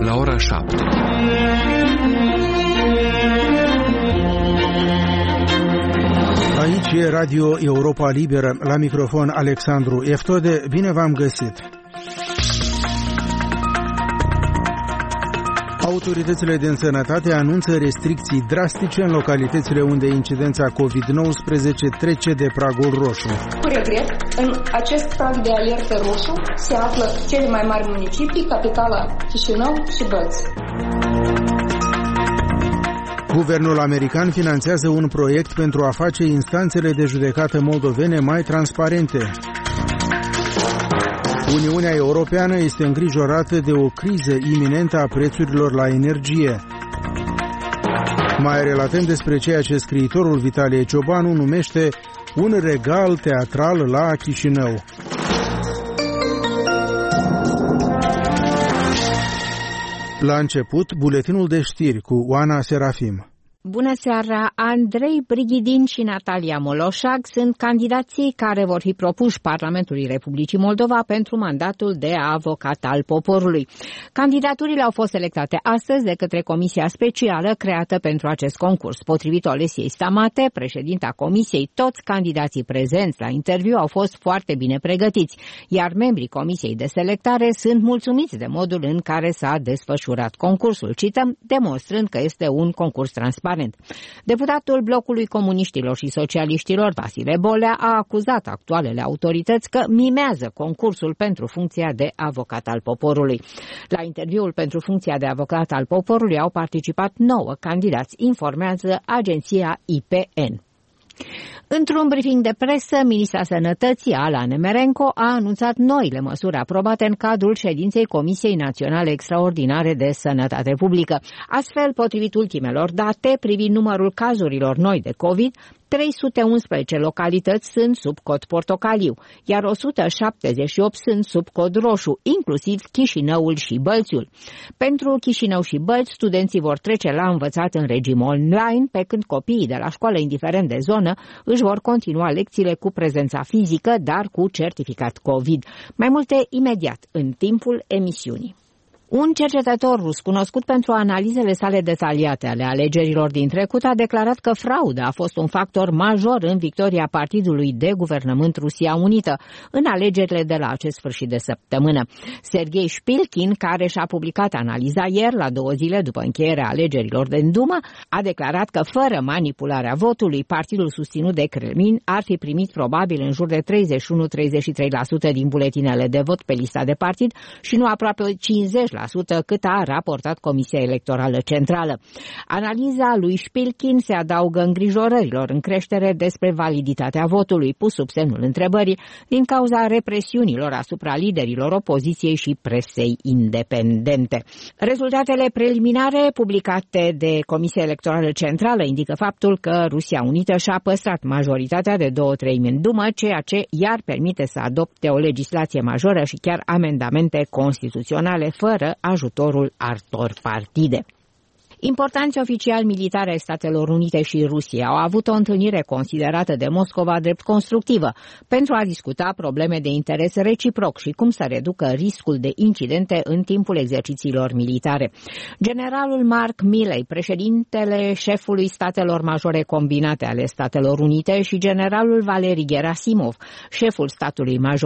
la ora 7. Aici e Radio Europa Liberă, la microfon Alexandru Eftode, bine v-am găsit! Autoritățile de sănătate anunță restricții drastice în localitățile unde incidența COVID-19 trece de pragul roșu. Cu regret, în acest prag de alertă roșu se află cele mai mari municipii, capitala Chișinău și Bălți. Guvernul american finanțează un proiect pentru a face instanțele de judecată moldovene mai transparente. Uniunea Europeană este îngrijorată de o criză iminentă a prețurilor la energie. Mai relatăm despre ceea ce scriitorul Vitalie Ciobanu numește un regal teatral la Chișinău. La început, buletinul de știri cu Oana Serafim. Bună seara! Andrei Brigidin și Natalia Moloșag sunt candidații care vor fi propuși Parlamentului Republicii Moldova pentru mandatul de avocat al poporului. Candidaturile au fost selectate astăzi de către Comisia Specială creată pentru acest concurs. Potrivit Olesiei Stamate, președinta Comisiei, toți candidații prezenți la interviu au fost foarte bine pregătiți, iar membrii Comisiei de selectare sunt mulțumiți de modul în care s-a desfășurat concursul. Cităm, demonstrând că este un concurs transparent. Deputatul Blocului Comuniștilor și Socialiștilor, Vasile Bolea, a acuzat actualele autorități că mimează concursul pentru funcția de avocat al poporului. La interviul pentru funcția de avocat al poporului au participat 9 candidați, informează agenția IPN. Într-un briefing de presă, ministra Sănătății, Ala Nemerenko, a anunțat noile măsuri aprobate în cadrul ședinței Comisiei Naționale Extraordinare de Sănătate Publică. Astfel, potrivit ultimelor date privind numărul cazurilor noi de COVID, 311 localități sunt sub cod portocaliu, iar 178 sunt sub cod roșu, inclusiv Chișinăul și Bălțiul. Pentru Chișinău și Bălți, studenții vor trece la învățat în regim online, pe când copiii de la școală, indiferent de zonă, își vor continua lecțiile cu prezența fizică, dar cu certificat COVID. Mai multe imediat, în timpul emisiunii. Un cercetător rus cunoscut pentru analizele sale detaliate ale alegerilor din trecut a declarat că frauda a fost un factor major în victoria partidului de guvernământ Rusia Unită în alegerile de la acest sfârșit de săptămână. Sergei Shpilkin, care și-a publicat analiza ieri, la 2 zile după încheierea alegerilor din Dumă, a declarat că fără manipularea votului, partidul susținut de Kremlin ar fi primit probabil în jur de 31-33% din buletinele de vot pe lista de partid și nu aproape 50% cât a raportat Comisia Electorală Centrală. Analiza lui Shpilkin se adaugă îngrijorărilor în creștere despre validitatea votului, pus sub semnul întrebării din cauza represiunilor asupra liderilor opoziției și presei independente. Rezultatele preliminare publicate de Comisia Electorală Centrală indică faptul că Rusia Unită și-a păstrat majoritatea de 2/3 în Dumă, ceea ce i-ar permite să adopte o legislație majoră și chiar amendamente constituționale fără ajutorul altor partide. Importanți oficiali militari ai Statelor Unite și Rusia au avut o întâlnire considerată de Moscova drept constructivă pentru a discuta probleme de interes reciproc și cum să reducă riscul de incidente în timpul exercițiilor militare. Generalul Mark Milley, președintele șefului Statelor Majore Combinate ale Statelor Unite, și generalul Valery Gerasimov, șeful statului major